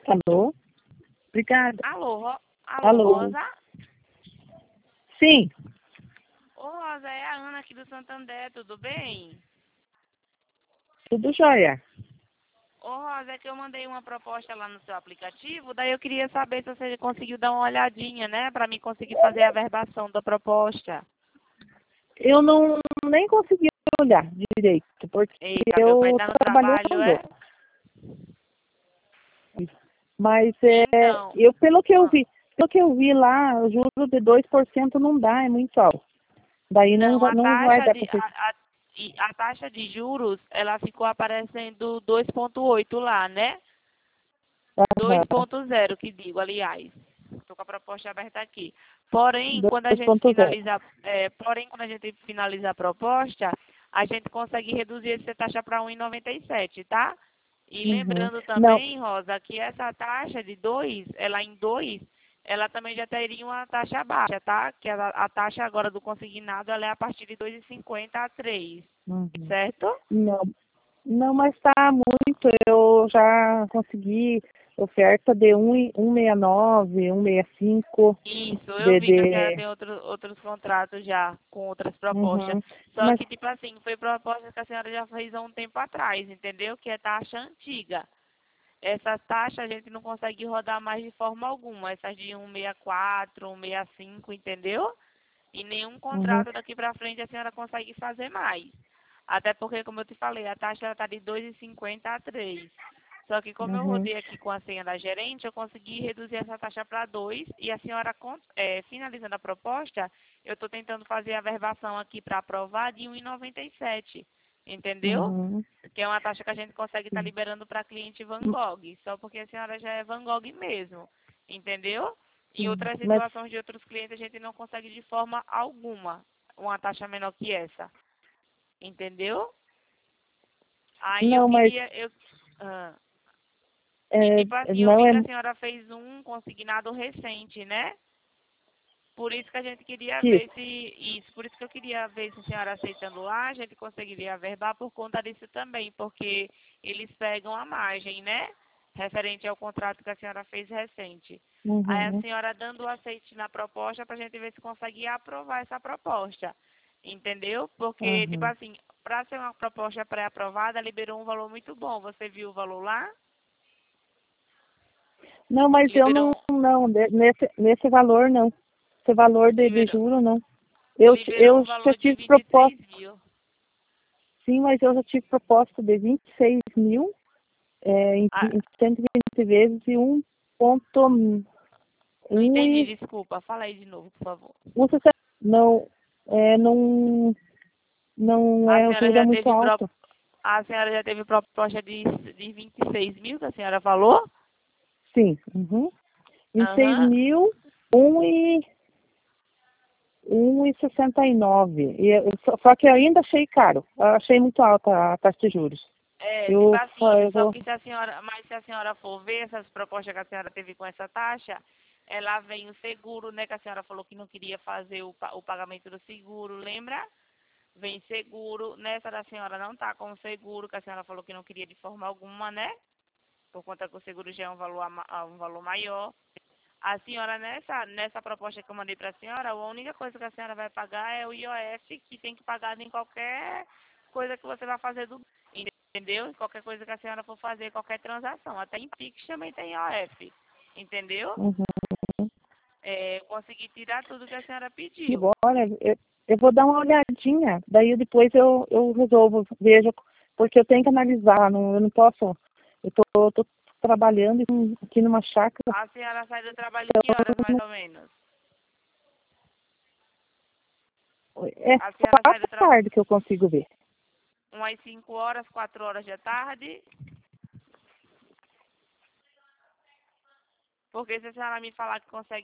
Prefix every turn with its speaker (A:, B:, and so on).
A: Alô? Obrigada.
B: Alô,
A: Alô?
B: Rosa?
A: Sim,
B: Ô, Rosa, é a Ana aqui do Santander, tudo bem?
A: tudo jóia.
B: Ô, Rosa, é que eu mandei uma proposta lá no seu aplicativo, daí eu queria saber se você conseguiu dar uma olhadinha, né, pra mim conseguir fazer a verbação da proposta.
A: Eu não nem consegui olhar direito, porque
B: Eita, meu pai
A: eu
B: tá
A: tô
B: no trabalho,
A: trabalhando.
B: é?
A: Mas
B: Então,
A: pelo que eu vi lá, o juro de 2% não dá, é muito alto. Daí
B: não,
A: não vai dar para você.
B: a taxa de juros, ela ficou aparecendo 2,8 lá, né?
A: Aham,
B: 2,0 que digo, aliás. Estou com a proposta aberta aqui. Porém, quando a gente
A: 2,0.
B: finaliza a proposta, a gente consegue reduzir essa taxa para 1,97, tá? E
A: Uhum.
B: lembrando
A: Não,
B: também, Rosa, que essa taxa de 2, ela em 2, ela também já teria uma taxa baixa, tá? Que a taxa agora do consignado, ela é a partir de 2,50 a 3,
A: uhum.
B: certo?
A: Não, não, mas tá muito. Eu já consegui oferta de 1,69, 1,65
B: Isso, eu vi que a senhora
A: de
B: tem outros contratos já com outras propostas.
A: uhum.
B: Só
A: Mas
B: que, tipo assim, foi proposta que a senhora já fez há um tempo atrás, entendeu? Que é taxa antiga. Essa taxa a gente não consegue rodar mais de forma alguma. Essas de 1,64, 1,65, entendeu? E nenhum
A: uhum,
B: contrato daqui pra frente a senhora consegue fazer mais. Até porque, como eu te falei, a taxa está de 2,50 a 3. Só que como eu
A: uhum,
B: rodei aqui com a senha da gerente, eu consegui reduzir essa taxa para 2 e a senhora, finalizando a proposta, eu estou tentando fazer a verbação aqui para aprovar de 1,97, entendeu?
A: uhum.
B: Que é uma taxa que a gente consegue estar liberando para cliente Van Gogh, só porque a senhora já é Van Gogh mesmo, entendeu? Em outras
A: Mas
B: situações de outros clientes, a gente não consegue de forma alguma uma taxa menor que essa, entendeu? Aí eu
A: não, mas
B: queria, ah, e
A: é,
B: tipo assim, eu
A: não
B: vi
A: é
B: que a senhora fez um consignado recente, né? Por isso que a gente queria
A: isso.
B: ver se, isso, por isso que eu queria ver se a senhora aceitando lá, a gente conseguiria averbar por conta disso também, porque eles pegam a margem, né? Referente ao contrato que a senhora fez recente. Aí a
A: Uhum,
B: senhora dando o aceite na proposta para a gente ver se conseguia aprovar essa proposta. Entendeu? Porque, tipo
A: uhum.
B: assim, para ser uma proposta pré-aprovada, liberou um valor muito bom. Você viu o valor lá?
A: Não, mas eu
B: Liberou,
A: nesse valor não. Esse valor de
B: liberou,
A: juro não.
B: liberou
A: Eu
B: um
A: já
B: valor de
A: tive
B: 23
A: proposta,
B: mil.
A: sim, mas eu já tive proposta de 26 mil
B: Ah,
A: em 120 vezes e
B: não
A: 1
B: entendi,
A: e
B: desculpa. Fala aí de novo, por favor.
A: 1,60. Não, não, não
B: A
A: é, o
B: senhora
A: juro é
B: já
A: muito
B: teve
A: alto.
B: a senhora já teve proposta de 26 mil que a senhora falou?
A: Sim, uhum. 26
B: Aham.
A: mil, 1 e 1,69. Só que eu ainda achei caro. Eu achei muito alta a taxa de juros.
B: É, tipo assim,
A: Eu
B: só
A: vou.
B: que se a senhora for ver essas propostas que a senhora teve com essa taxa, ela vem o seguro, né, que a senhora falou que não queria fazer o pagamento do seguro, lembra? Vem seguro, nessa da senhora não tá com o seguro, que a senhora falou que não queria de forma alguma, né? Por conta que o seguro já é um valor maior. A senhora, nessa proposta que eu mandei para a senhora, a única coisa que a senhora vai pagar é o IOF, que tem que pagar em qualquer coisa que você vai fazer do entendeu? Qualquer coisa que a senhora for fazer, qualquer transação. Até em Pix também tem IOF, entendeu?
A: Uhum.
B: É, eu consegui tirar tudo que a senhora
A: E
B: pediu.
A: bora, eu vou dar uma olhadinha. Daí depois eu resolvo, vejo, porque eu tenho que analisar. Não, eu não posso. Tô trabalhando aqui numa chácara.
B: A senhora sai do trabalho que horas, mais ou menos?
A: É
B: A
A: só
B: senhora sai
A: à
B: do trabalho
A: tarde que eu consigo ver.
B: umas 5 horas, 4 horas da tarde. Porque se a senhora me falar que consegue